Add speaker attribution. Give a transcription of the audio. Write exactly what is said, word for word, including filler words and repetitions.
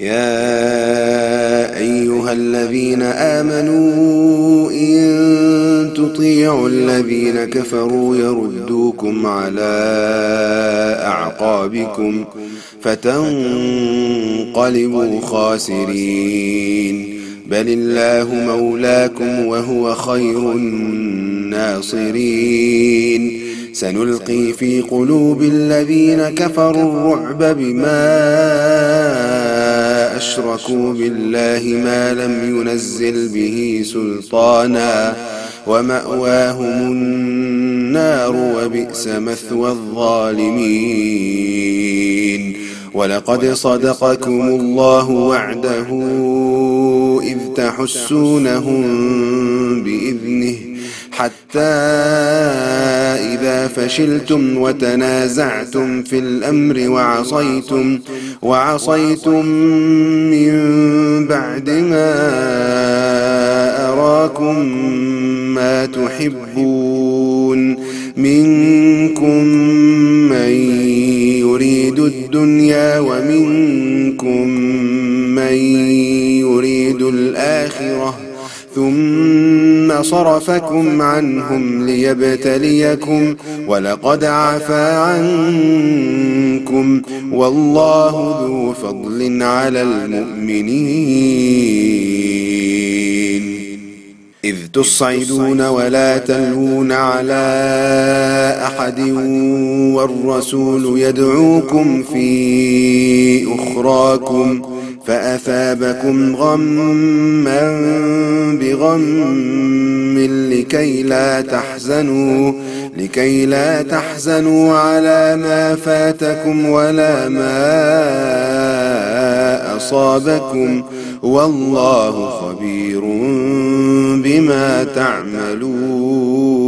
Speaker 1: يا أيها الذين آمنوا إن تطيعوا الذين كفروا يردوكم على أعقابكم فتنقلبوا خاسرين بل الله مولاكم وهو خير الناصرين سنلقي في قلوب الذين كفروا الرعب بما أشركوا بالله ما لم ينزل به سلطانا ومأواهم النار وبئس مثوى الظالمين ولقد صدقكم الله وعده إذ تحسونهم بإذنه حتى إذا فشلتم وتنازعتم في الأمر وعصيتم, وعصيتم من بعد ما أراكم ما تحبون منكم من يريد الدنيا ومنكم من يريد الآخرة ثم صرفكم عنهم ليبتليكم ولقد عفا عنكم والله ذو فضل على المؤمنين إذ تصعدون ولا تلوون على أحد والرسول يدعوكم في أخراكم فأثابكم غما بغم لكي لا تحزنوا لكي لا تحزنوا على ما فاتكم ولا ما أصابكم والله خبير بما تعملون.